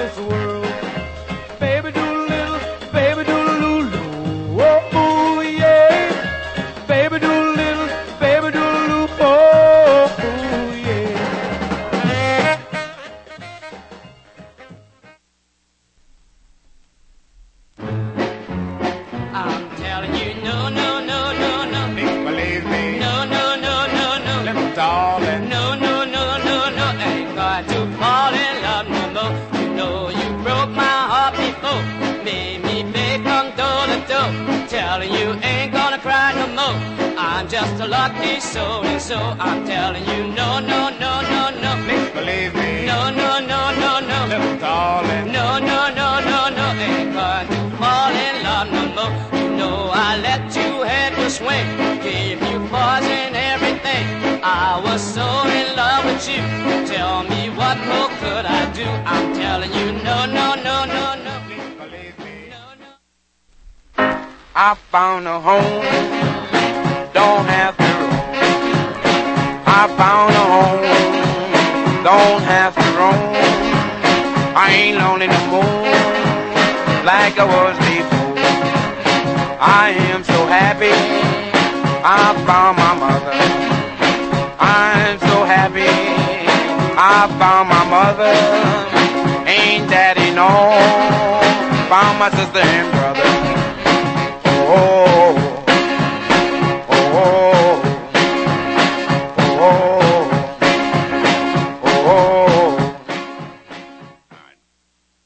this world. Baby doodle-little, baby doodle-loo-loo, oh, ooh, yeah. Baby doodle-little, baby doodle-loo, oh, ooh, yeah. I'm telling you, no, no, no, no, no. Make believe me. No, no, no, no, no. Little darling. No, no, no, no, no. Ain't going to fall in love no more. You know you broke my heart before. Made me beg from door to door. Telling you ain't gonna cry no more. I'm just a lucky soul, and so I'm telling you, no, no, no, no, no. Make believe me. No, no, no, no, no. Little darling. No, no, no, no, no. Ain't going to fall in love no more. You know I let you have your swing. Gave you poison, everything. I was so in love with you. Tell me what more could I do? I'm telling you, no, no, no, no, no. Please believe me. No, no. I found a home. Don't have to roam. I found a home. Don't have to roam. I ain't lonely no more like I was before. I am so happy I found my mother. I'm so happy I found my mother. Ain't daddy no, found my sister and brother. Oh,